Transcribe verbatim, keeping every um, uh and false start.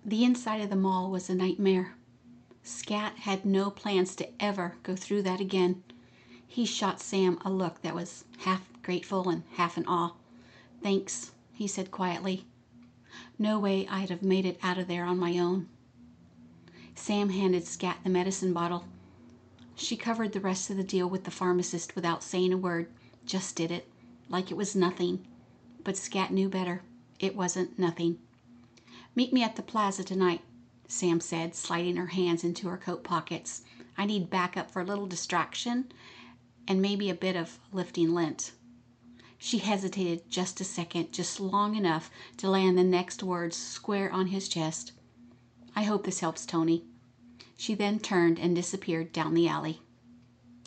The inside of the mall was a nightmare. Scat had no plans to ever go through that again. He shot Sam a look that was half grateful and half in awe. "Thanks," he said quietly. "No way I'd have made it out of there on my own." Sam handed Scat the medicine bottle. She covered the rest of the deal with the pharmacist without saying a word, just did it, like it was nothing. But Scat knew better. It wasn't nothing. "Meet me at the plaza tonight," Sam said, sliding her hands into her coat pockets. "I need backup for a little distraction and maybe a bit of lifting lint." She hesitated just a second, just long enough to land the next words square on his chest. "I hope this helps, Tony." She then turned and disappeared down the alley.